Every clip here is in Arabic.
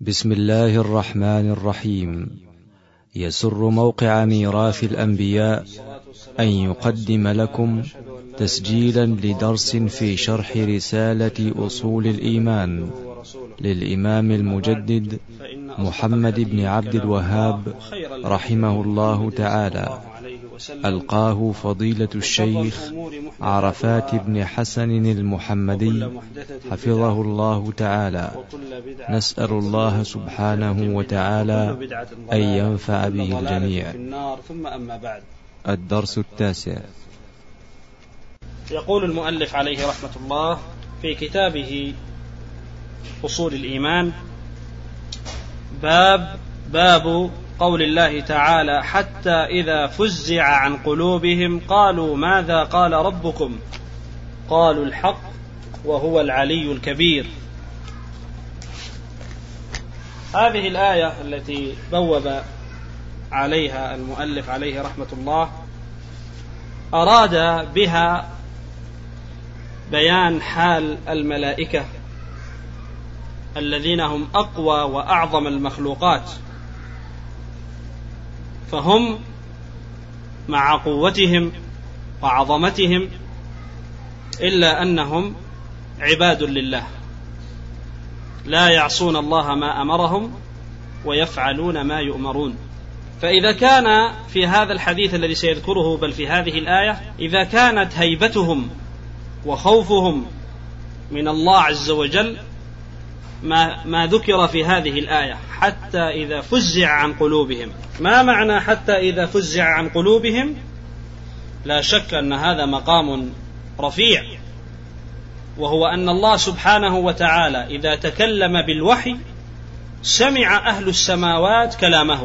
بسم الله الرحمن الرحيم. يسر موقع ميراث الأنبياء أن يقدم لكم تسجيلا لدرس في شرح رسالة أصول الإيمان للإمام المجدد محمد بن عبد الوهاب رحمه الله تعالى، ألقاه فضيلة الشيخ عرفات بن حسن المحمدي حفظه الله تعالى. نسأل الله سبحانه وتعالى أن ينفع به الجميع. الدرس التاسع. يقول المؤلف عليه رحمة الله في كتابه أصول الإيمان: باب قول الله تعالى: حتى إذا فزع عن قلوبهم قالوا ماذا قال ربكم قالوا الحق وهو العلي الكبير. هذه الآية التي بوب عليها المؤلف عليه رحمة الله أراد بها بيان حال الملائكة الذين هم أقوى وأعظم المخلوقات، فهم مع قوتهم وعظمتهم إلا أنهم عباد لله لا يعصون الله ما أمرهم ويفعلون ما يؤمرون. فإذا كان في هذا الحديث الذي سيذكره بل في هذه الآية إذا كانت هيبتهم وخوفهم من الله عز وجل ما ذكر في هذه الآية حتى إذا فزع عن قلوبهم، ما معنى حتى إذا فزع عن قلوبهم؟ لا شك أن هذا مقام رفيع، وهو أن الله سبحانه وتعالى إذا تكلم بالوحي سمع أهل السماوات كلامه،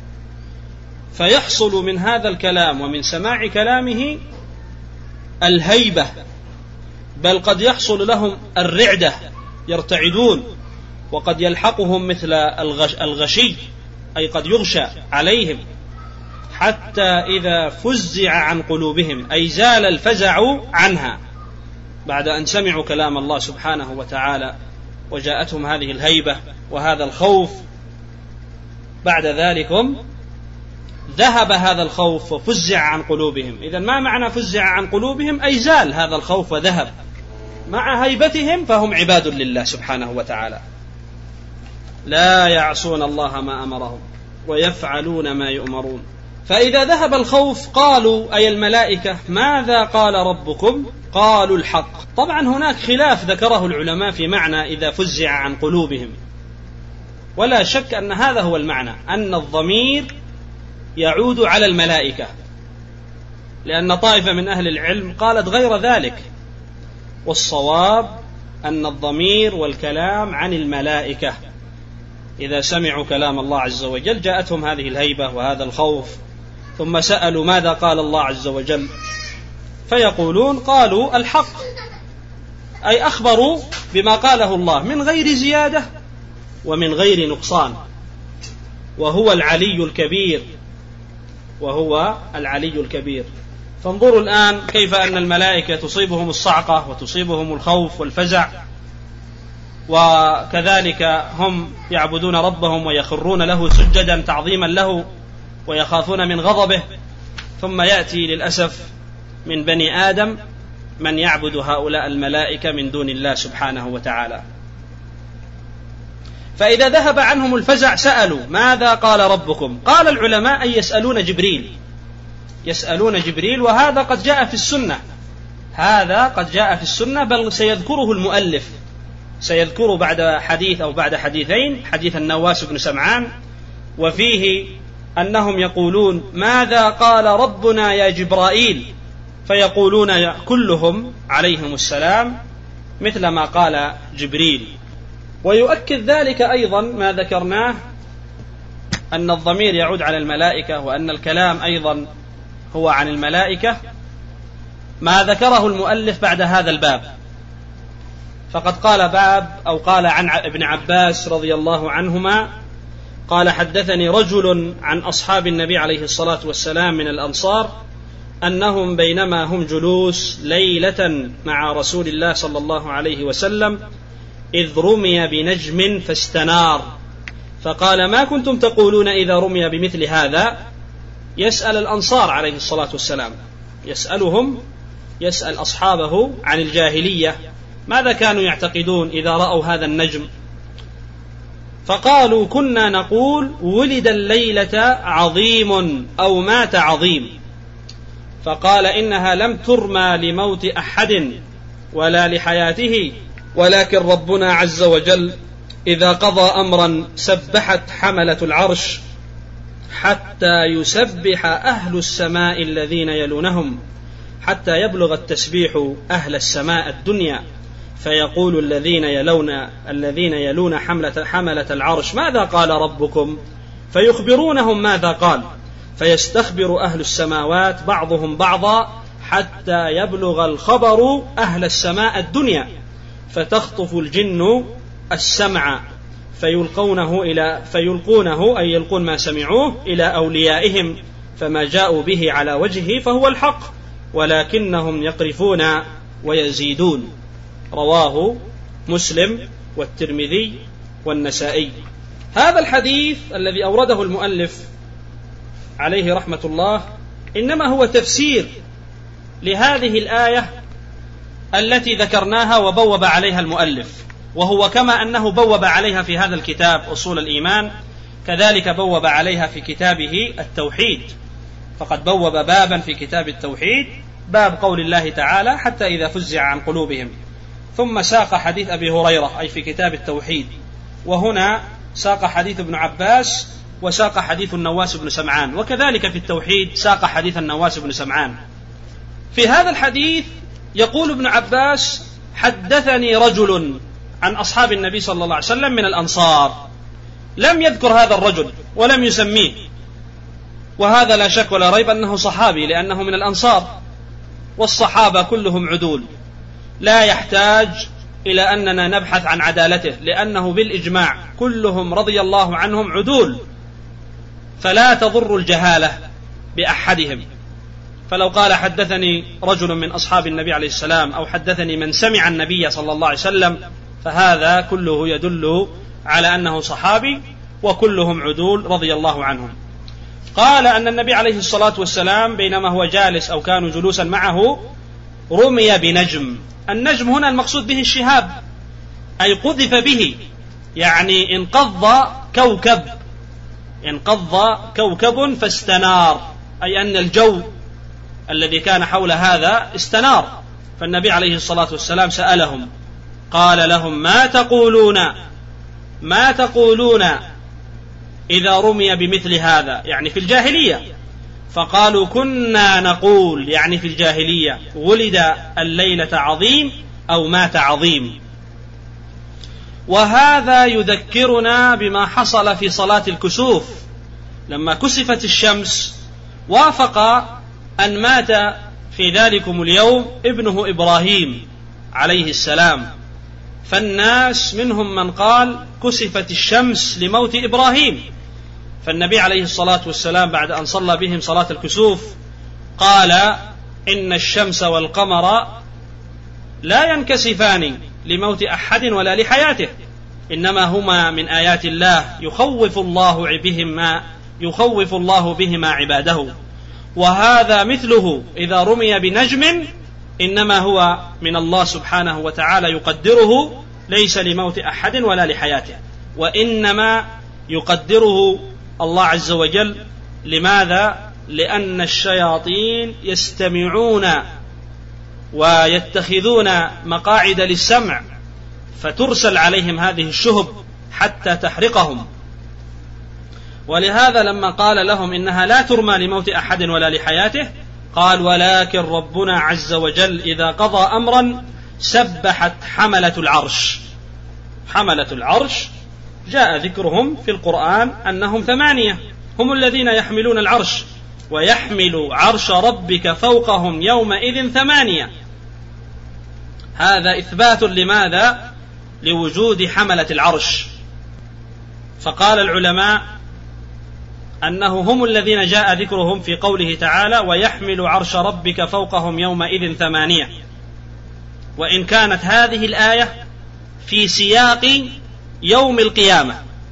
فيحصل من هذا الكلام ومن سماع كلامه الهيبة، بل قد يحصل لهم الرعدة يرتعدون، وقد يلحقهم مثل الغشي أي قد يغشى عليهم. حتى إذا فزع عن قلوبهم أي زال الفزع عنها بعد أن سمعوا كلام الله سبحانه وتعالى وجاءتهم هذه الهيبة وهذا الخوف، بعد ذلك ذهب هذا الخوف وفزع عن قلوبهم. إذن ما معنى فزع عن قلوبهم؟ أي زال هذا الخوف وذهب مع هيبتهم، فهم عباد لله سبحانه وتعالى لا يعصون الله ما أمرهم ويفعلون ما يؤمرون. فإذا ذهب الخوف قالوا أي الملائكة ماذا قال ربكم قالوا الحق. طبعا هناك خلاف ذكره العلماء في معنى إذا فزع عن قلوبهم، ولا شك أن هذا هو المعنى، أن الضمير يعود على الملائكة، لأن طائفة من أهل العلم قالت غير ذلك، والصواب أن الضمير والكلام عن الملائكة إذا سمعوا كلام الله عز وجل جاءتهم هذه الهيبة وهذا الخوف، ثم سألوا ماذا قال الله عز وجل، فيقولون قالوا الحق، أي أخبروا بما قاله الله من غير زيادة ومن غير نقصان، وهو العلي الكبير، وهو العلي الكبير. فانظروا الآن كيف أن الملائكة تصيبهم الصعقة وتصيبهم الخوف والفزع، وكذلك هم يعبدون ربهم ويخرون له سجدا تعظيما له ويخافون من غضبه، ثم يأتي للأسف من بني آدم من يعبد هؤلاء الملائكة من دون الله سبحانه وتعالى. فإذا ذهب عنهم الفزع سألوا ماذا قال ربكم؟ قال العلماء أن يسألون جبريل، وهذا قد جاء في السنة، هذا قد جاء في السنة، بل سيذكره المؤلف، سيذكر بعد حديث أو بعد حديثين، حديث النواس بن سمعان، وفيه أنهم يقولون ماذا قال ربنا يا جبرائيل، فيقولون كلهم عليهم السلام مثل ما قال جبريل. ويؤكد ذلك أيضا ما ذكرناه أن الضمير يعود على الملائكة وأن الكلام أيضا هو عن الملائكة ما ذكره المؤلف بعد هذا الباب، فقد قال عن ابن عباس رضي الله عنهما قال حدثني رجل عن أصحاب النبي عليه الصلاة والسلام من الأنصار أنهم بينما هم جلوس ليلة مع رسول الله صلى الله عليه وسلم إذ رمي بنجم فاستنار فقال: ما كنتم تقولون إذا رمي بمثل هذا؟ يسأل الأنصار عليه الصلاة والسلام، يسأل أصحابه عن الجاهلية ماذا كانوا يعتقدون إذا رأوا هذا النجم. فقالوا: كنا نقول ولد الليلة عظيم أو مات عظيم. فقال: إنها لم ترمى لموت أحد ولا لحياته، ولكن ربنا عز وجل إذا قضى أمرا سبحت حملة العرش حتى يسبح أهل السماء الذين يلونهم، حتى يبلغ التسبيح أهل السماء الدنيا، فيقول الذين يلون حملة العرش: ماذا قال ربكم؟ فيخبرونهم ماذا قال، فيستخبر أهل السماوات بعضهم بعضا حتى يبلغ الخبر أهل السماء الدنيا، فتخطف الجن السمع فيلقونه أي يلقون ما سمعوه إلى أوليائهم، فما جاءوا به على وجهه فهو الحق، ولكنهم يقرفون ويزيدون. رواه مسلم والترمذي والنسائي. هذا الحديث الذي أورده المؤلف عليه رحمة الله إنما هو تفسير لهذه الآية التي ذكرناها وبوب عليها المؤلف، وهو كما أنه بوب عليها في هذا الكتاب أصول الإيمان كذلك بوب عليها في كتابه التوحيد، فقد بوب بابا في كتاب التوحيد باب قول الله تعالى: حتى إذا فزع عن قلوبهم، ثم ساق حديث أبي هريرة أي في كتاب التوحيد، وهنا ساق حديث ابن عباس وساق حديث النواس بن سمعان، وكذلك في التوحيد ساق حديث النواس بن سمعان. في هذا الحديث يقول ابن عباس: حدثني رجل عن أصحاب النبي صلى الله عليه وسلم من الأنصار، لم يذكر هذا الرجل ولم يسميه، وهذا لا شك ولا ريب أنه صحابي لأنه من الأنصار، والصحابة كلهم عدول، لا يحتاج إلى أننا نبحث عن عدالته، لأنه بالإجماع كلهم رضي الله عنهم عدول، فلا تضر الجهالة بأحدهم. فلو قال: حدثني رجل من أصحاب النبي عليه السلام، أو حدثني من سمع النبي صلى الله عليه وسلم، فهذا كله يدل على أنه صحابي، وكلهم عدول رضي الله عنهم. قال أن النبي عليه الصلاة والسلام بينما هو جالس أو كانوا جلوسا معه رمي بنجم. النجم هنا المقصود به الشهاب، أي قذف به، يعني انقض كوكب فاستنار، أي أن الجو الذي كان حول هذا استنار. فالنبي عليه الصلاة والسلام سألهم قال لهم: ما تقولون إذا رمي بمثل هذا، يعني في الجاهلية. فقالوا: كنا نقول، يعني في الجاهلية، ولد الليلة عظيم أو مات عظيم. وهذا يذكرنا بما حصل في صلاة الكسوف لما كسفت الشمس، وافق أن مات في ذلكم اليوم ابنه إبراهيم عليه السلام، فالناس منهم من قال كسفت الشمس لموت إبراهيم. فالنبي عليه الصلاة والسلام بعد أن صلى بهم صلاة الكسوف قال: إن الشمس والقمر لا ينكسفان لموت أحد ولا لحياته، إنما هما من آيات الله يخوف الله بهما عباده، وهذا مثله إذا رمي بنجم إنما هو من الله سبحانه وتعالى يقدره، ليس لموت أحد ولا لحياته، وإنما يقدره الله عز وجل. لماذا؟ لأن الشياطين يستمعون ويتخذون مقاعد للسمع، فترسل عليهم هذه الشهب حتى تحرقهم. ولهذا لما قال لهم إنها لا ترمى لموت أحد ولا لحياته، قال: ولكن ربنا عز وجل إذا قضى أمرا سبحت حملة العرش. حملة العرش جاء ذكرهم في القرآن أنهم 8، هم الذين يحملون العرش، ويحمل عرش ربك فوقهم يومئذ 8. هذا إثبات لماذا؟ لوجود حملة العرش. فقال العلماء أنه هم الذين جاء ذكرهم في قوله تعالى: ويحمل عرش ربك فوقهم يومئذ 8. وإن كانت هذه الآية في سياق يوم القيامة،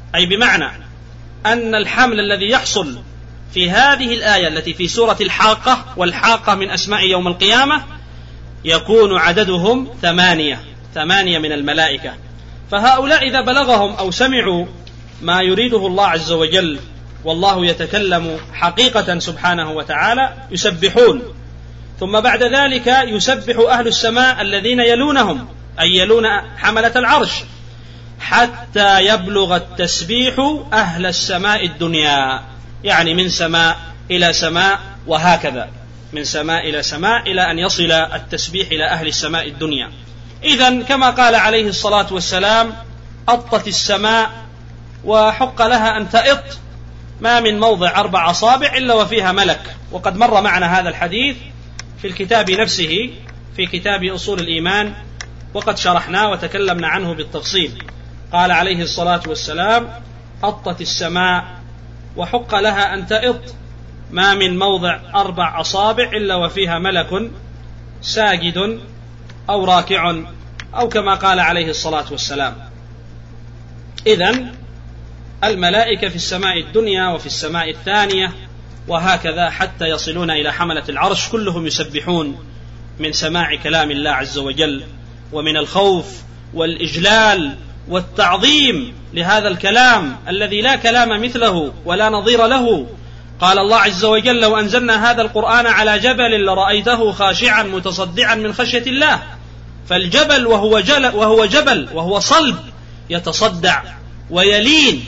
أي بمعنى أن الحمل الذي يحصل في هذه الآية التي في سورة الحاقة، والحاقة من أسماء يوم القيامة، يكون عددهم 8 من الملائكة. فهؤلاء إذا بلغهم أو سمعوا ما يريده الله عز وجل والله يتكلم حقيقة سبحانه وتعالى يسبحون، ثم بعد ذلك يسبح أهل السماء الذين يلونهم، أي يلون حملة العرش، حتى يبلغ التسبيح أهل السماء الدنيا، يعني من سماء إلى سماء، وهكذا من سماء إلى سماء إلى أن يصل التسبيح إلى أهل السماء الدنيا. إذن كما قال عليه الصلاة والسلام: أطت السماء وحق لها أن تأط، ما من موضع 4 أصابع إلا وفيها ملك. وقد مر معنا هذا الحديث في الكتاب نفسه، في كتاب أصول الإيمان، وقد شرحناه وتكلمنا عنه بالتفصيل. قال عليه الصلاة والسلام: أطت السماء وحق لها أن تأط، ما من موضع 4 أصابع إلا وفيها ملك ساجد أو راكع، أو كما قال عليه الصلاة والسلام. إذن الملائكة في السماء الدنيا وفي السماء الثانية، وهكذا حتى يصلون إلى حملة العرش، كلهم يسبحون من سماع كلام الله عز وجل، ومن الخوف والإجلال والتعظيم لهذا الكلام الذي لا كلام مثله ولا نظير له. قال الله عز وجل: لو أنزلنا هذا القرآن على جبل لرأيته خاشعا متصدعا من خشية الله. فالجبل وهو جبل وهو صلب يتصدع ويلين،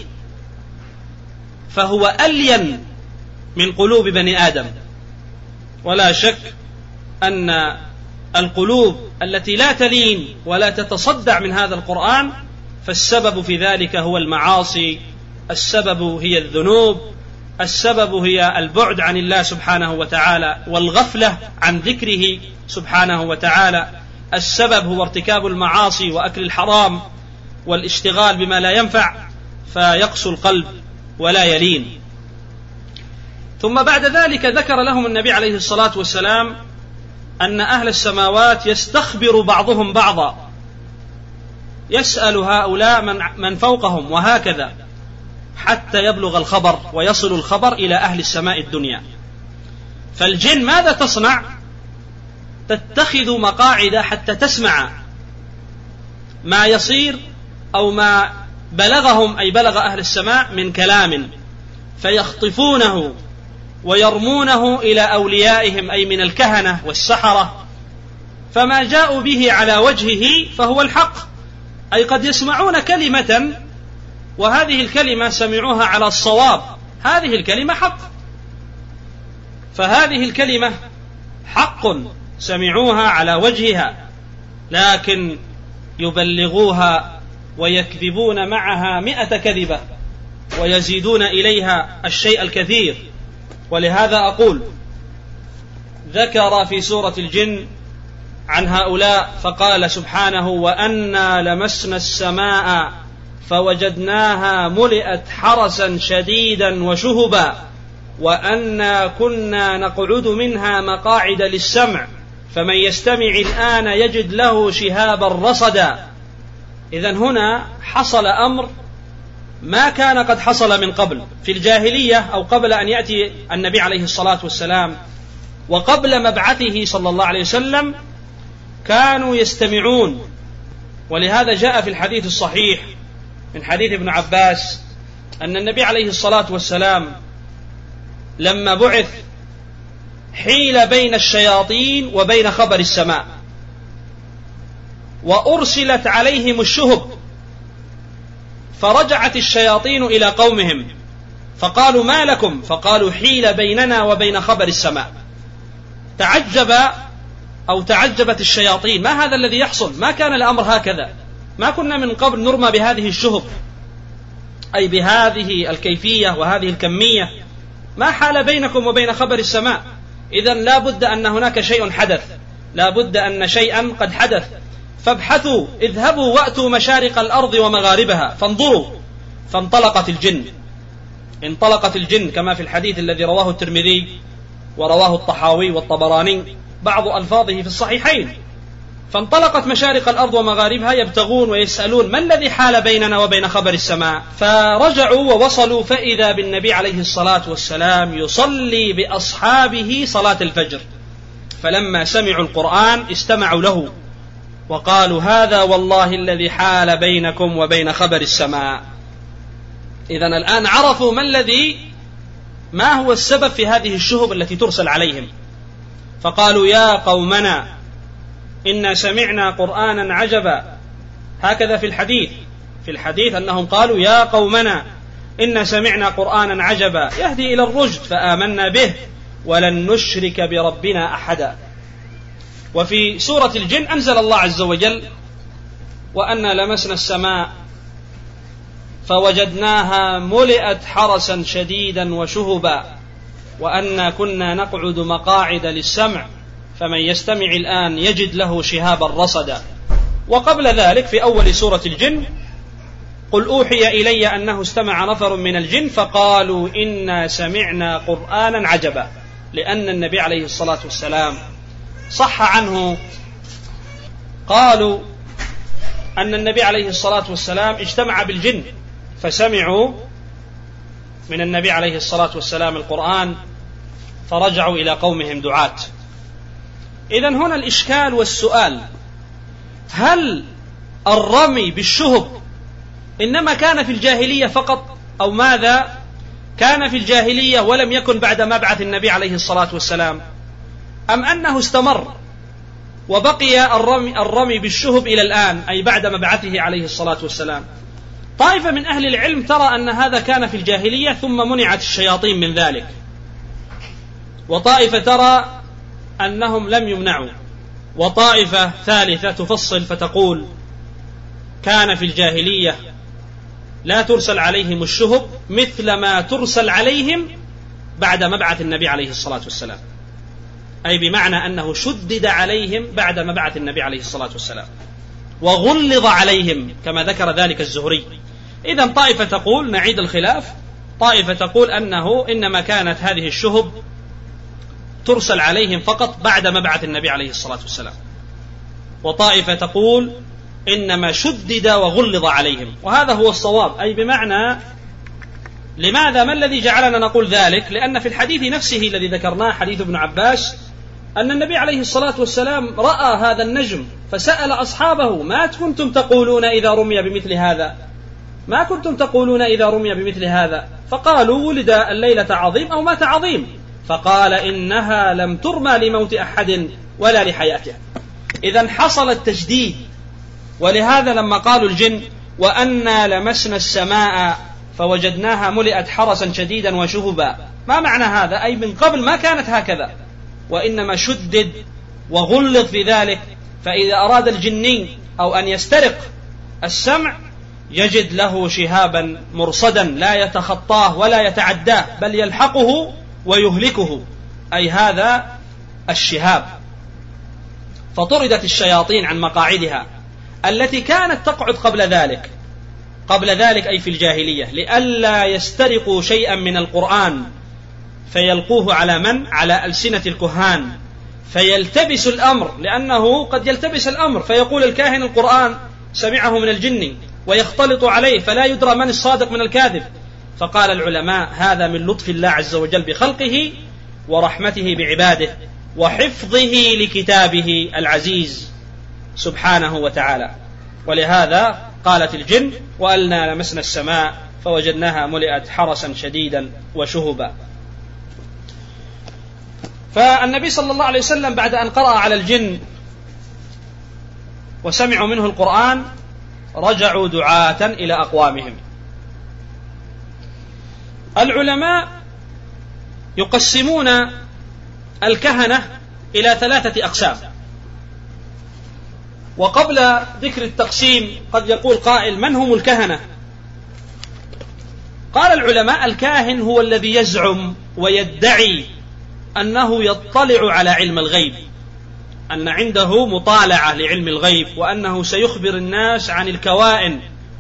فهو ألين من قلوب بني آدم. ولا شك أن القلوب التي لا تلين ولا تتصدع من هذا القرآن، فالسبب في ذلك هو المعاصي، السبب هي الذنوب، السبب هي البعد عن الله سبحانه وتعالى والغفلة عن ذكره سبحانه وتعالى، السبب هو ارتكاب المعاصي وأكل الحرام والاشتغال بما لا ينفع، فيقسو القلب ولا يلين. ثم بعد ذلك ذكر لهم النبي عليه الصلاة والسلام أن أهل السماوات يستخبر بعضهم بعضا، يسأل هؤلاء من فوقهم، وهكذا حتى يبلغ الخبر ويصل الخبر إلى أهل السماء الدنيا. فالجن ماذا تصنع؟ تتخذ مقاعد حتى تسمع ما يصير أو ما بلغهم، أي بلغ أهل السماء من كلام، فيخطفونه ويرمونه إلى أوليائهم، أي من الكهنة والسحرة، فما جاءوا به على وجهه فهو الحق. أي قد يسمعون كلمة وهذه الكلمة سمعوها على الصواب، هذه الكلمة حق، فهذه الكلمة حق سمعوها على وجهها، لكن يبلغوها ويكذبون معها 100 كذبة ويزيدون إليها الشيء الكثير. ولهذا أقول: ذكر في سورة الجن عن هؤلاء فقال سبحانه: وأنا لمسنا السماء فوجدناها ملئت حرسا شديدا وشهبا وأنا كنا نقعد منها مقاعد للسمع فمن يستمع الآن يجد له شهابا رصدا. إذن هنا حصل أمر ما كان قد حصل من قبل في الجاهلية، أو قبل أن يأتي النبي عليه الصلاة والسلام وقبل مبعثه صلى الله عليه وسلم، كانوا يستمعون. ولهذا جاء في الحديث الصحيح من حديث ابن عباس أن النبي عليه الصلاة والسلام لما بعث حيل بين الشياطين وبين خبر السماء، وأرسلت عليهم الشهب، فرجعت الشياطين إلى قومهم فقالوا: ما لكم؟ فقالوا: حيل بيننا وبين خبر السماء. تعجبت الشياطين: ما هذا الذي يحصل؟ ما كان الأمر هكذا، ما كنا من قبل نرمى بهذه الشهب، أي بهذه الكيفية وهذه الكمية، ما حال بينكم وبين خبر السماء؟ إذن لا بد أن هناك شيء حدث، لا بد أن شيئا قد حدث، فابحثوا، اذهبوا وأتوا مشارق الأرض ومغاربها فانظروا. فانطلقت الجن كما في الحديث الذي رواه الترمذي ورواه الطحاوي والطبراني، بعض ألفاظه في الصحيحين، فانطلقت مشارق الأرض ومغاربها يبتغون ويسألون ما الذي حال بيننا وبين خبر السماء. فرجعوا ووصلوا فإذا بالنبي عليه الصلاة والسلام يصلي بأصحابه صلاة الفجر، فلما سمعوا القرآن استمعوا له وقالوا هذا والله الذي حال بينكم وبين خبر السماء. إذن الآن عرفوا ما هو السبب في هذه الشهب التي ترسل عليهم، فقالوا يا قومنا إنا سمعنا قرآنا عجبا. هكذا في الحديث أنهم قالوا يا قومنا إنا سمعنا قرآنا عجبا يهدي إلى الرشد فآمنا به ولن نشرك بربنا أحدا. وفي سورة الجن أنزل الله عز وجل وأنا لمسنا السماء فوجدناها ملئت حرسا شديدا وشهبا وأنا كنا نقعد مقاعد للسمع فمن يستمع الآن يجد له شهابا رصدا. وقبل ذلك في أول سورة الجن قل أوحي إلي أنه استمع نفر من الجن فقالوا إنا سمعنا قرآنا عجبا، لأن النبي عليه الصلاة والسلام صح عنه قالوا أن النبي عليه الصلاة والسلام اجتمع بالجن فسمعوا من النبي عليه الصلاة والسلام القرآن فرجعوا إلى قومهم دعاة. إذن هنا الإشكال والسؤال، هل الرمي بالشهب إنما كان في الجاهلية فقط أو ماذا كان في الجاهلية ولم يكن بعد مبعث النبي عليه الصلاة والسلام، أم أنه استمر وبقي الرمي بالشهب إلى الآن أي بعد مبعثه عليه الصلاة والسلام؟ طائفة من أهل العلم ترى أن هذا كان في الجاهلية ثم منعت الشياطين من ذلك، وطائفة ترى أنهم لم يمنعوا، وطائفة ثالثة تفصل فتقول كان في الجاهلية لا ترسل عليهم الشهب مثل ما ترسل عليهم بعد مبعث النبي عليه الصلاة والسلام، أي بمعنى أنه شدد عليهم بعد مبعث النبي عليه الصلاة والسلام وغلظ عليهم كما ذكر ذلك الزهري. إذن طائفة تقول نعيد الخلاف، طائفة تقول أنه إنما كانت هذه الشهب ترسل عليهم فقط بعد مبعث النبي عليه الصلاة والسلام، وطائفة تقول إنما شدد وغلظ عليهم، وهذا هو الصواب. أي بمعنى لماذا ما الذي جعلنا نقول ذلك؟ لأن في الحديث نفسه الذي ذكرناه حديث ابن عباس أن النبي عليه الصلاة والسلام رأى هذا النجم فسأل أصحابه ما كنتم تقولون إذا رمي بمثل هذا؟ ما كنتم تقولون إذا رمي بمثل هذا؟ فقالوا ولد الليلة عظيم أو مات عظيم، فقال إنها لم ترمى لموت أحد ولا لحياته. إذن حصل التجديد، ولهذا لما قالوا الجن وأنا لمسنا السماء فوجدناها ملئت حرسا شديدا وشهبا، ما معنى هذا؟ أي من قبل ما كانت هكذا، وإنما شدد وغلظ في ذلك، فإذا أراد الجني أو أن يسترق السمع يجد له شهابا مرصدا لا يتخطاه ولا يتعداه بل يلحقه ويهلكه، أي هذا الشهاب. فطردت الشياطين عن مقاعدها التي كانت تقعد قبل ذلك أي في الجاهلية، لئلا يسترقوا شيئا من القرآن فيلقوه على ألسنة الكهان فيلتبس الأمر، لأنه قد يلتبس الأمر فيقول الكاهن القرآن سمعه من الجن ويختلط عليه فلا يدرى من الصادق من الكاذب. فقال العلماء هذا من لطف الله عز وجل بخلقه ورحمته بعباده وحفظه لكتابه العزيز سبحانه وتعالى. ولهذا قالت الجن وألنا لمسنا السماء فوجدناها ملئت حرسا شديدا وشهبا. فالنبي صلى الله عليه وسلم بعد أن قرأ على الجن وسمعوا منه القرآن رجعوا دعاة إلى أقوامهم. العلماء يقسمون الكهنة إلى 3 أقسام، وقبل ذكر التقسيم قد يقول قائل من هم الكهنة؟ قال العلماء الكاهن هو الذي يزعم ويدعي أنه يطلع على علم الغيب، أن عنده مطالعة لعلم الغيب، وأنه سيخبر الناس عن الكوائن.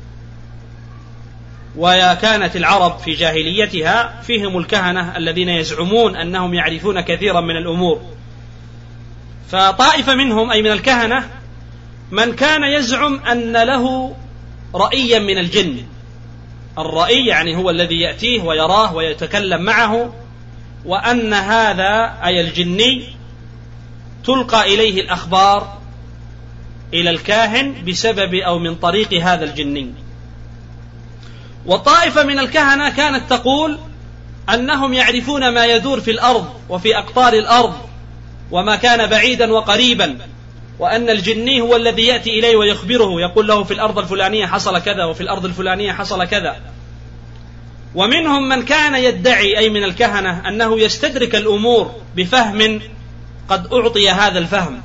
وكانت العرب في جاهليتها فيهم الكهنة الذين يزعمون أنهم يعرفون كثيرا من الأمور. فطائفة منهم أي من الكهنة من كان يزعم أن له رأيا من الجن. الرأي يعني هو الذي يأتيه ويراه ويتكلم معه، وأن هذا أي الجني تلقى إليه الأخبار إلى الكاهن بسبب أو من طريق هذا الجني. وطائفة من الكهنة كانت تقول أنهم يعرفون ما يدور في الأرض وفي أقطار الأرض وما كان بعيدا وقريبا، وأن الجني هو الذي يأتي إليه ويخبره، يقول له في الأرض الفلانية حصل كذا وفي الأرض الفلانية حصل كذا. ومنهم من كان يدعي أي من الكهنة أنه يستدرك الأمور بفهم قد أعطي هذا الفهم.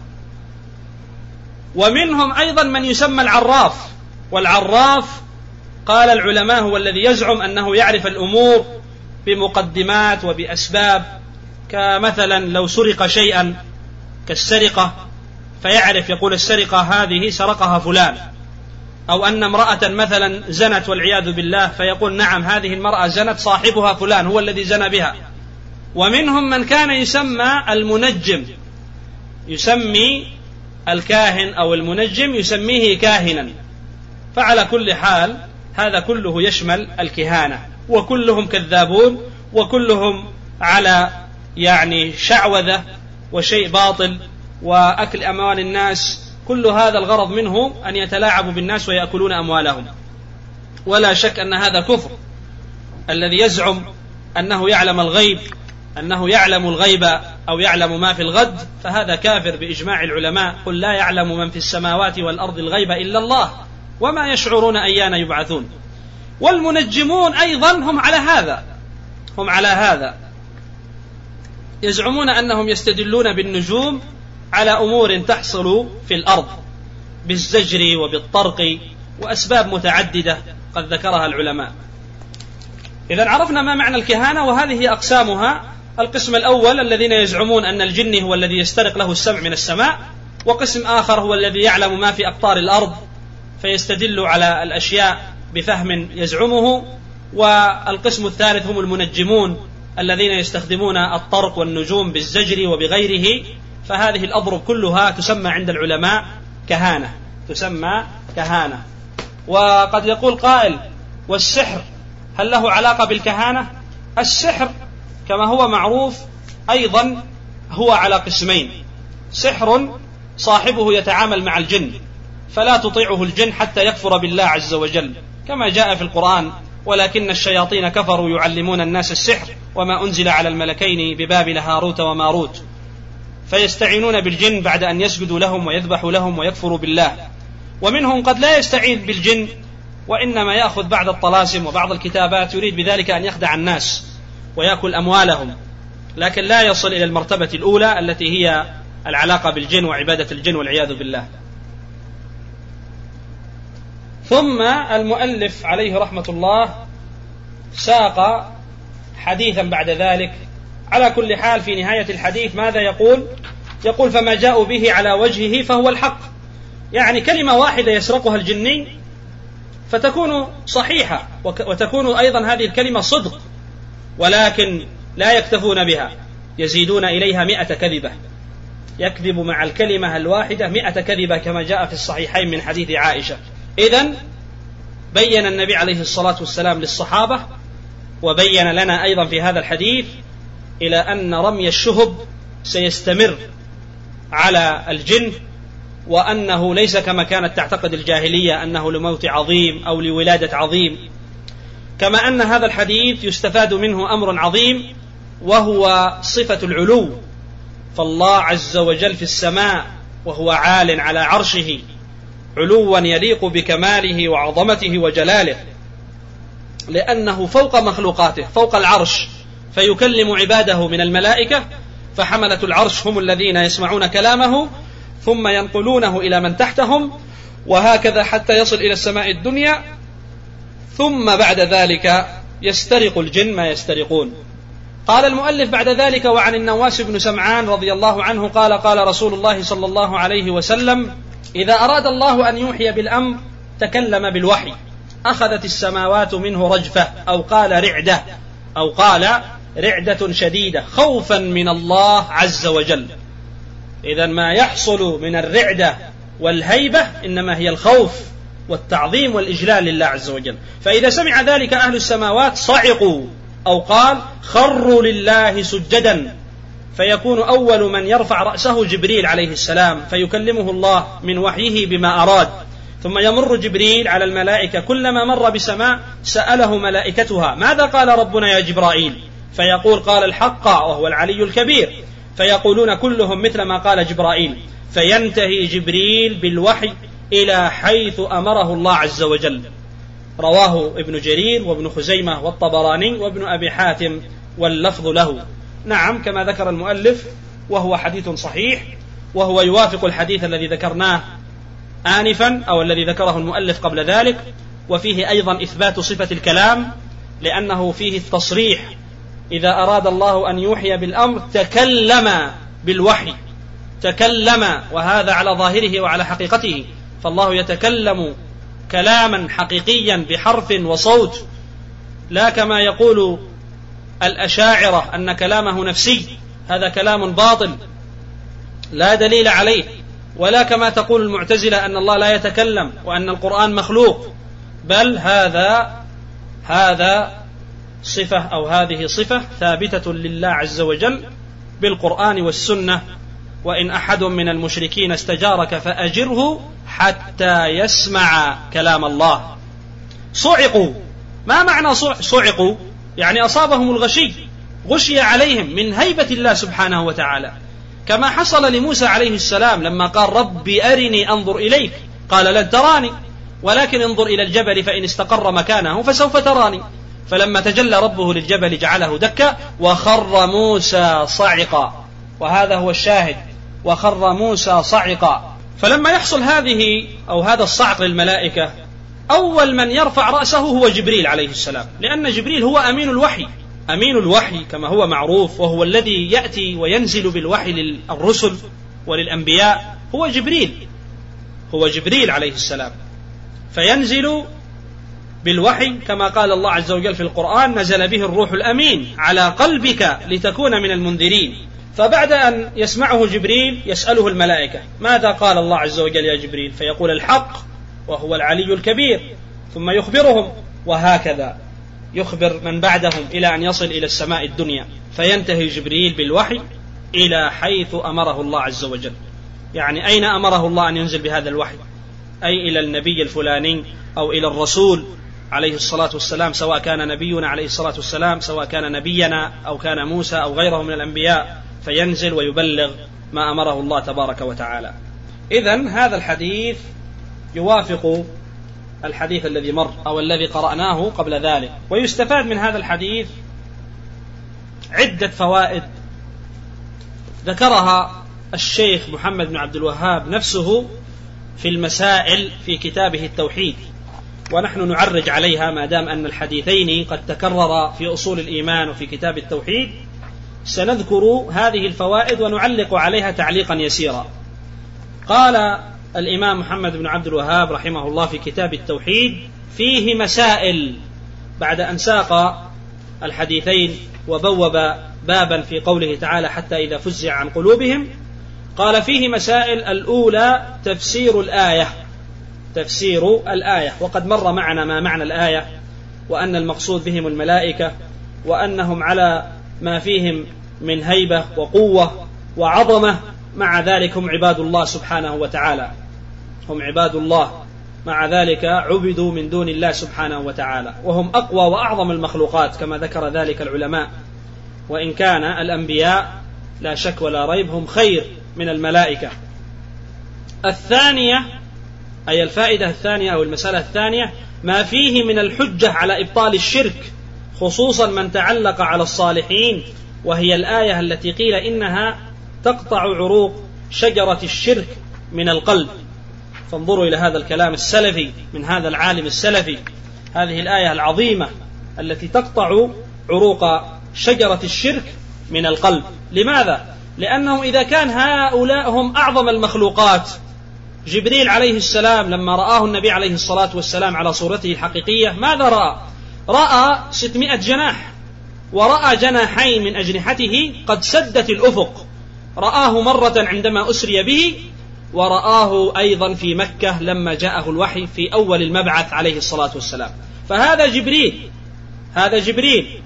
ومنهم أيضا من يسمى العراف، والعراف قال العلماء هو الذي يزعم أنه يعرف الأمور بمقدمات وبأسباب، كمثلا لو سرق شيئا كالسرقة فيعرف، يقول السرقة هذه سرقها فلان، أو أن امرأة مثلا زنت والعياذ بالله فيقول نعم هذه المرأة زنت صاحبها فلان هو الذي زنى بها. ومنهم من كان يسمى المنجم، يسمي الكاهن أو المنجم يسميه كاهنا. فعلى كل حال هذا كله يشمل الكهانة، وكلهم كذابون، وكلهم على شعوذة وشيء باطل وأكل أموال الناس. كل هذا الغرض منه أن يتلاعبوا بالناس ويأكلون أموالهم. ولا شك أن هذا كفر. الذي يزعم أنه يعلم الغيب، أنه يعلم الغيب أو يعلم ما في الغد، فهذا كافر بإجماع العلماء. قل لا يعلم من في السماوات والأرض الغيب إلا الله وما يشعرون أيان يبعثون. والمنجمون أيضا هم على هذا يزعمون أنهم يستدلون بالنجوم على أمور تحصل في الأرض بالزجر وبالطرق وأسباب متعددة قد ذكرها العلماء. إذن عرفنا ما معنى الكهانة، وهذه هي أقسامها. القسم الأول الذين يزعمون أن الجن هو الذي يسترق له السمع من السماء، وقسم آخر هو الذي يعلم ما في أقطار الأرض فيستدل على الأشياء بفهم يزعمه. والقسم الثالث هم المنجمون الذين يستخدمون الطرق والنجوم بالزجر وبغيره. فهذه الأضرب كلها تسمى عند العلماء كهانة. وقد يقول قائل والسحر هل له علاقة بالكهانة؟ السحر كما هو معروف أيضا هو على قسمين: سحر صاحبه يتعامل مع الجن فلا تطيعه الجن حتى يكفر بالله عز وجل، كما جاء في القرآن: ولكن الشياطين كفروا يعلمون الناس السحر وما أنزل على الملكين ببابل هاروت وماروت، فيستعينون بالجن بعد أن يسجدوا لهم ويذبحوا لهم ويكفروا بالله. ومنهم قد لا يستعين بالجن وإنما يأخذ بعض الطلاسم وبعض الكتابات يريد بذلك أن يخدع الناس ويأكل أموالهم، لكن لا يصل إلى المرتبة الأولى التي هي العلاقة بالجن وعبادة الجن والعياذ بالله. ثم المؤلف عليه رحمة الله ساق حديثا بعد ذلك. على كل حال في نهاية الحديث ماذا يقول فما جاءوا به على وجهه فهو الحق، يعني كلمة واحدة يسرقها الجني فتكون صحيحة وتكون أيضا هذه الكلمة صدق، ولكن لا يكتفون بها، يزيدون إليها 100 كذبة، يكذب مع الكلمة الواحدة 100 كذبة كما جاء في الصحيحين من حديث عائشة. إذن بين النبي عليه الصلاة والسلام للصحابة وبين لنا أيضا في هذا الحديث إلى أن رمي الشهب سيستمر على الجن، وأنه ليس كما كانت تعتقد الجاهلية أنه لموت عظيم أو لولادة عظيم. كما أن هذا الحديث يستفاد منه أمر عظيم وهو صفة العلو، فالله عز وجل في السماء وهو عال على عرشه علوا يليق بكماله وعظمته وجلاله، لأنه فوق مخلوقاته فوق العرش، فيكلم عباده من الملائكة، فحملة العرش هم الذين يسمعون كلامه ثم ينقلونه إلى من تحتهم، وهكذا حتى يصل إلى السماء الدنيا، ثم بعد ذلك يسترق الجن ما يسترقون. قال المؤلف بعد ذلك: وعن النواس بن سمعان رضي الله عنه قال: قال رسول الله صلى الله عليه وسلم: إذا أراد الله أن يوحي بالأمر تكلم بالوحي، أخذت السماوات منه رجفة، أو قال رعدة شديدة خوفا من الله عز وجل. إذا ما يحصل من الرعدة والهيبة إنما هي الخوف والتعظيم والإجلال لله عز وجل. فإذا سمع ذلك أهل السماوات صعقوا، أو قال خروا لله سجدا، فيكون أول من يرفع رأسه جبريل عليه السلام فيكلمه الله من وحيه بما أراد، ثم يمر جبريل على الملائكة، كلما مر بسماء سأله ملائكتها ماذا قال ربنا يا جبرائيل، فيقول قال الحق وهو العلي الكبير، فيقولون كلهم مثل ما قال جبرائيل، فينتهي جبريل بالوحي إلى حيث أمره الله عز وجل. رواه ابن جرير وابن خزيمة والطبراني وابن أبي حاتم واللفظ له. نعم كما ذكر المؤلف، وهو حديث صحيح، وهو يوافق الحديث الذي ذكرناه آنفا أو الذي ذكره المؤلف قبل ذلك، وفيه أيضا إثبات صفة الكلام، لأنه فيه التصريح إذا أراد الله أن يوحي بالأمر تكلم بالوحي، تكلم، وهذا على ظاهره وعلى حقيقته، فالله يتكلم كلاما حقيقيا بحرف وصوت، لا كما يقول الأشاعرة أن كلامه نفسي، هذا كلام باطل لا دليل عليه، ولا كما تقول المعتزلة أن الله لا يتكلم وأن القرآن مخلوق، بل هذا صفة أو هذه صفة ثابتة لله عز وجل بالقرآن والسنة. وإن أحد من المشركين استجارك فأجره حتى يسمع كلام الله. صعقوا، ما معنى صعقوا؟ يعني أصابهم الغشي، غشي عليهم من هيبة الله سبحانه وتعالى، كما حصل لموسى عليه السلام لما قال ربي أرني أنظر إليك، قال لن تراني ولكن انظر إلى الجبل فإن استقر مكانه فسوف تراني، فلما تجلى ربه للجبل جعله دكا وخر موسى صعقا، وهذا هو الشاهد، وخر موسى صعقا. فلما يحصل هذا الصعق للملائكة، أول من يرفع رأسه هو جبريل عليه السلام، لأن جبريل هو أمين الوحي كما هو معروف، وهو الذي يأتي وينزل بالوحي للرسل وللأنبياء، هو جبريل عليه السلام، فينزل بالوحي كما قال الله عز وجل في القرآن نزل به الروح الأمين على قلبك لتكون من المنذرين. فبعد أن يسمعه جبريل يسأله الملائكة ماذا قال الله عز وجل يا جبريل، فيقول الحق وهو العلي الكبير، ثم يخبرهم، وهكذا يخبر من بعدهم إلى أن يصل إلى السماء الدنيا، فينتهي جبريل بالوحي إلى حيث أمره الله عز وجل. يعني أين أمره الله أن ينزل بهذا الوحي؟ أي إلى النبي الفلاني أو إلى الرسول عليه الصلاة والسلام، سواء كان نبينا عليه الصلاة والسلام، سواء كان نبينا أو كان موسى أو غيره من الأنبياء، فينزل ويبلغ ما أمره الله تبارك وتعالى. إذن هذا الحديث يوافق الحديث الذي مر أو الذي قرأناه قبل ذلك. ويستفاد من هذا الحديث عدة فوائد ذكرها الشيخ محمد بن عبد الوهاب نفسه في المسائل في كتابه التوحيد، ونحن نعرج عليها ما دام أن الحديثين قد تكررا في أصول الإيمان وفي كتاب التوحيد. سنذكر هذه الفوائد ونعلق عليها تعليقا يسيرا. قال الإمام محمد بن عبد الوهاب رحمه الله في كتاب التوحيد فيه مسائل، بعد أن ساق الحديثين وبوب بابا في قوله تعالى حتى إذا فزع عن قلوبهم، قال فيه مسائل. الأولى تفسير الآية، وقد مر معنا ما معنى الآية، وأن المقصود بهم الملائكة، وأنهم على ما فيهم من هيبة وقوة وعظمة، مع ذلك هم عباد الله سبحانه وتعالى، هم عباد الله، مع ذلك عبدوا من دون الله سبحانه وتعالى، وهم أقوى وأعظم المخلوقات كما ذكر ذلك العلماء، وإن كان الأنبياء لا شك ولا ريب هم خير من الملائكة. الثانية أي الفائدة الثانية أو المسألة الثانية ما فيه من الحجة على إبطال الشرك، خصوصا من تعلق على الصالحين، وهي الآية التي قيل إنها تقطع عروق شجرة الشرك من القلب. فانظروا إلى هذا الكلام السلفي من هذا العالم السلفي، هذه الآية العظيمة التي تقطع عروق شجرة الشرك من القلب. لماذا؟ لأنه إذا كان هؤلاء هم أعظم المخلوقات، جبريل عليه السلام لما رآه النبي عليه الصلاة والسلام على صورته الحقيقية ماذا رأى؟ رأى 600 جناح، ورأى جناحين من أجنحته قد سدت الأفق. رآه مرة عندما أسري به ورآه أيضا في مكة لما جاءه الوحي في أول المبعث عليه الصلاة والسلام. فهذا جبريل، هذا جبريل.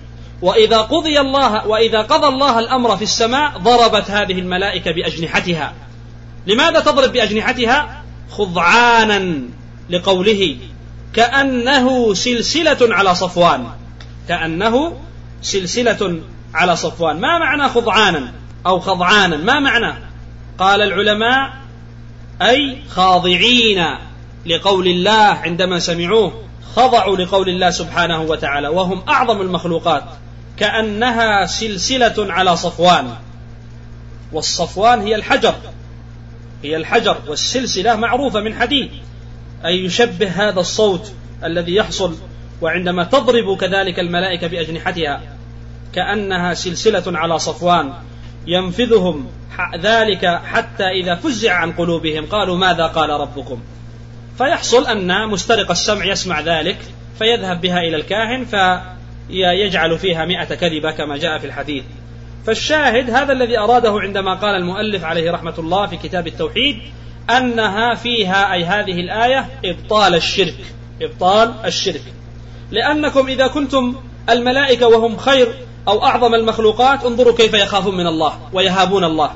وإذا قضى الله الأمر في السماء ضربت هذه الملائكة بأجنحتها. لماذا تضرب بأجنحتها؟ خضعانا لقوله كأنه سلسلة على صفوان، كأنه سلسلة على صفوان. ما معنى خضعانا أو خضعانا؟ ما معنى؟ قال العلماء أي خاضعين لقول الله، عندما سمعوه خضعوا لقول الله سبحانه وتعالى، وهم أعظم المخلوقات. كأنها سلسلة على صفوان، والصفوان هي الحجر، هي الحجر، والسلسلة معروفة من حديد. أي يشبه هذا الصوت الذي يحصل وعندما تضرب كذلك الملائكة بأجنحتها كأنها سلسلة على صفوان، ينفذهم ذلك حتى إذا فزع عن قلوبهم قالوا ماذا قال ربكم. فيحصل أن مسترق السمع يسمع ذلك فيذهب بها إلى الكاهن فيجعل فيها 100 كذبة كما جاء في الحديث. فالشاهد هذا الذي أراده عندما قال المؤلف عليه رحمة الله في كتاب التوحيد أنها فيها أي هذه الآية إبطال الشرك، إبطال الشرك. لأنكم إذا كنتم الملائكة وهم خير أو أعظم المخلوقات انظروا كيف يخافون من الله ويهابون الله.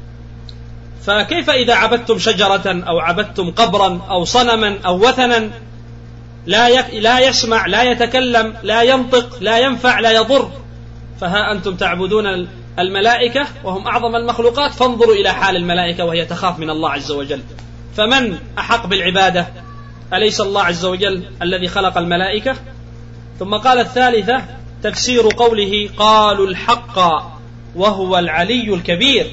فكيف إذا عبدتم شجرة أو عبدتم قبرا أو صنما أو وثنا لا يسمع لا يتكلم لا ينطق لا ينفع لا يضر، فها أنتم تعبدون الملائكة وهم أعظم المخلوقات، فانظروا إلى حال الملائكة وهي تخاف من الله عز وجل. فمن أحق بالعبادة؟ أليس الله عز وجل الذي خلق الملائكة؟ ثم قال الثالثة تفسير قوله قالوا الحق وهو العلي الكبير.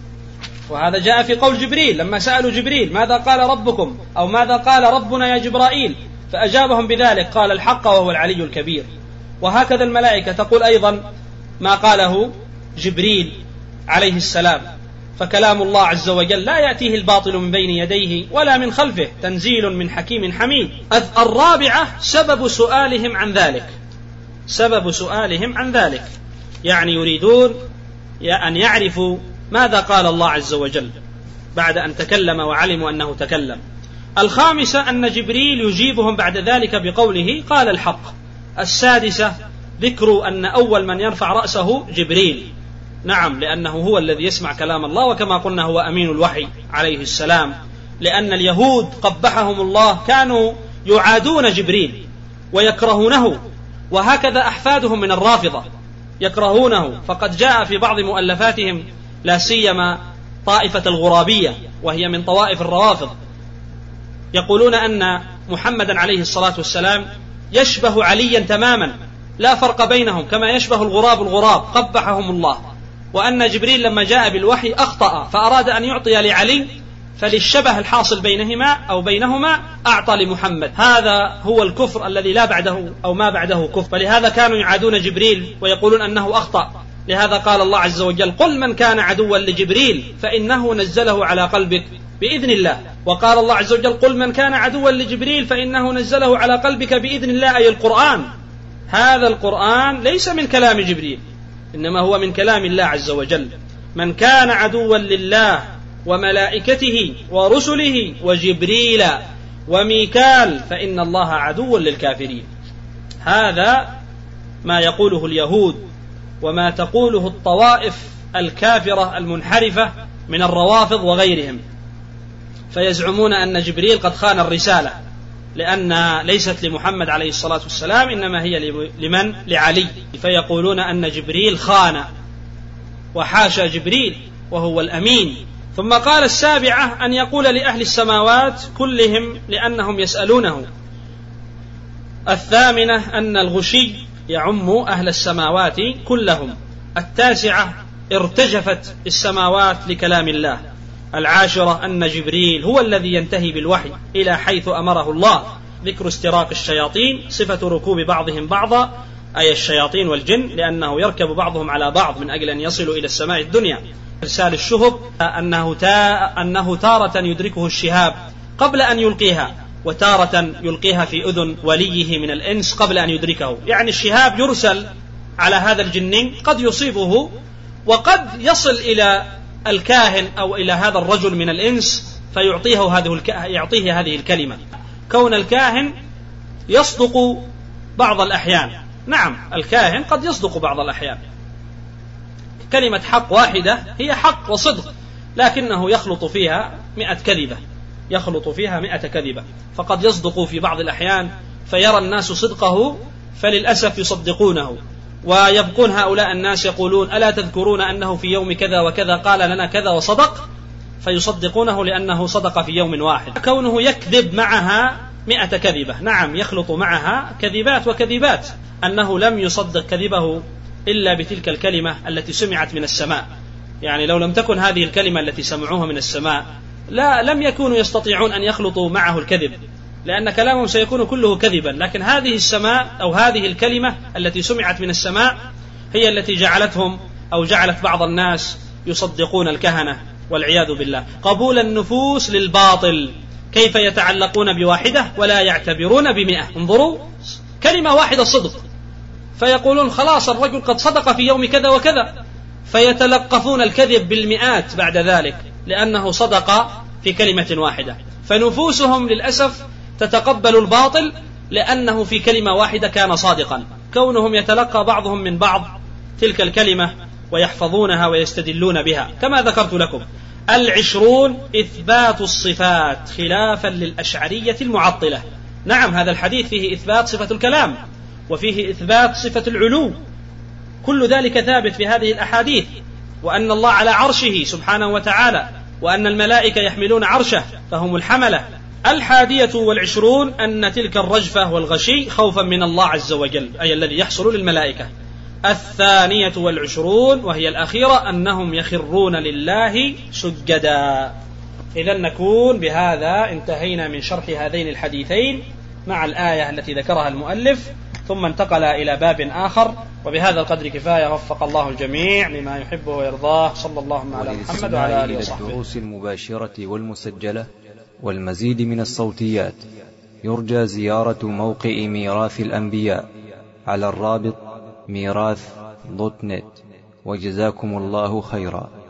وهذا جاء في قول جبريل لما سألوا جبريل ماذا قال ربكم أو ماذا قال ربنا يا جبرائيل، فأجابهم بذلك قال الحق وهو العلي الكبير. وهكذا الملائكة تقول أيضا ما قاله جبريل عليه السلام. فكلام الله عز وجل لا يأتيه الباطل من بين يديه ولا من خلفه تنزيل من حكيم حميد. الرابعة سبب سؤالهم عن ذلك، سبب سؤالهم عن ذلك يعني يريدون أن يعرفوا ماذا قال الله عز وجل بعد أن تكلم وعلموا أنه تكلم. الخامسة أن جبريل يجيبهم بعد ذلك بقوله قال الحق. السادسة ذكر أن أول من يرفع رأسه جبريل، نعم لأنه هو الذي يسمع كلام الله، وكما قلنا هو أمين الوحي عليه السلام. لأن اليهود قبحهم الله كانوا يعادون جبريل ويكرهونه، وهكذا أحفادهم من الرافضة يكرهونه. فقد جاء في بعض مؤلفاتهم لا سيما طائفة الغرابية وهي من طوائف الروافض يقولون أن محمدا عليه الصلاة والسلام يشبه عليا تماما لا فرق بينهم كما يشبه الغراب الغراب قبحهم الله، وأن جبريل لما جاء بالوحي أخطأ فأراد أن يعطي لعلي فللشبه الحاصل بينهما أعطى لمحمد. هذا هو الكفر الذي لا بعده أو ما بعده كفر. فلهذا كانوا يعادون جبريل ويقولون أنه أخطأ. لهذا قال الله عز وجل قل من كان عدوا لجبريل فإنه نزله على قلبك بإذن الله. وقال الله عز وجل قل من كان عدوا لجبريل فإنه نزله على قلبك بإذن الله، أي القرآن. هذا القرآن ليس من كلام جبريل إنما هو من كلام الله عز وجل. من كان عدوا لله وملائكته ورسله وجبريل وميكال فإن الله عدو للكافرين. هذا ما يقوله اليهود وما تقوله الطوائف الكافرة المنحرفة من الروافض وغيرهم، فيزعمون أن جبريل قد خان الرسالة لأنها ليست لمحمد عليه الصلاة والسلام إنما هي لمن؟ لعلي. فيقولون أن جبريل خان، وحاشا جبريل وهو الأمين. ثم قال السابعة أن يقول لأهل السماوات كلهم لأنهم يسألونه. الثامنة أن الغشي يعم أهل السماوات كلهم. التاسعة ارتجفت السماوات لكلام الله. العاشرة أن جبريل هو الذي ينتهي بالوحي إلى حيث أمره الله. ذكر استراق الشياطين، صفة ركوب بعضهم بعضا أي الشياطين والجن، لأنه يركب بعضهم على بعض من أجل أن يصلوا إلى السماء الدنيا. إرسال الشهب أنه تارة يدركه الشهاب قبل أن يلقيها، وتارة يلقيها في أذن وليه من الإنس قبل أن يدركه. يعني الشهاب يرسل على هذا الجنين قد يصيبه وقد يصل إلى الكاهن أو إلى هذا الرجل من الإنس يعطيه هذه الكلمة. كون الكاهن يصدق بعض الأحيان، نعم الكاهن قد يصدق بعض الأحيان، كلمة حق واحدة هي حق وصدق، لكنه يخلط فيها 100 كذبة، فقد يصدق في بعض الأحيان فيرى الناس صدقه فللأسف يصدقونه، ويبقون هؤلاء الناس يقولون ألا تذكرون أنه في يوم كذا وكذا قال لنا كذا وصدق، فيصدقونه لأنه صدق في يوم واحد. كونه يكذب معها 100 كذبة، نعم يخلط معها كذبات وكذبات، أنه لم يصدق كذبه إلا بتلك الكلمة التي سمعت من السماء. يعني لو لم تكن هذه الكلمة التي سمعوها من السماء لم يكونوا يستطيعون أن يخلطوا معه الكذب، لأن كلامهم سيكون كله كذبا، لكن هذه السماء أو هذه الكلمة التي سمعت من السماء هي التي جعلتهم أو جعلت بعض الناس يصدقون الكهنة والعياذ بالله. قبول النفوس للباطل، كيف يتعلقون بواحدة ولا يعتبرون ب100. انظروا، كلمة واحدة صدق، فيقولون خلاص الرجل قد صدق في يوم كذا وكذا، فيتلقفون الكذب بالمئات بعد ذلك لأنه صدق في كلمة واحدة. فنفوسهم للأسف تتقبل الباطل لأنه في كلمة واحدة كان صادقا، كونهم يتلقى بعضهم من بعض تلك الكلمة ويحفظونها ويستدلون بها. كما ذكرت لكم 20 إثبات الصفات خلافا للأشعرية المعطلة. نعم هذا الحديث فيه إثبات صفة الكلام وفيه إثبات صفة العلو، كل ذلك ثابت في هذه الأحاديث، وأن الله على عرشه سبحانه وتعالى، وأن الملائكة يحملون عرشه فهم الحملة. 21 أن تلك الرجفة والغشي خوفا من الله عز وجل، أي الذي يحصل للملائكة. 22 وهي الأخيرة أنهم يخرون لله سجدا. إذن نكون بهذا انتهينا من شرح هذين الحديثين مع الآية التي ذكرها المؤلف، ثم انتقل إلى باب آخر. وبهذا القدر كفاية، وفق الله الجميع لما يحبه ويرضاه. صلى الله على محمد وعلى آله وصحبه. الدروس المباشرة والمسجلة والمزيد من الصوتيات يرجى زيارة موقع ميراث الأنبياء على الرابط ميراث.net. وجزاكم الله خيرا.